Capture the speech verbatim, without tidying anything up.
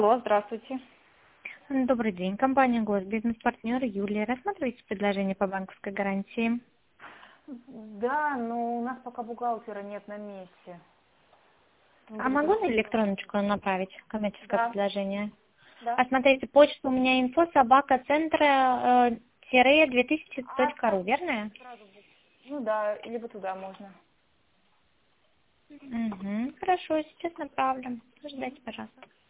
Алло, здравствуйте. Добрый день. Компания «Гость», бизнес-партнер Юлия. Рассматриваете предложение по банковской гарантии? Да, но у нас пока бухгалтера нет на месте. Мы А только могу на решили. электроночку направить коммерческое Да, предложение? да. А смотрите, почта у меня инфо собака центра э, тире две тысячи А, точка ру, сразу, верно? сразу. Ну да, либо туда можно. Угу, хорошо, сейчас направлю. Ждайте, пожалуйста.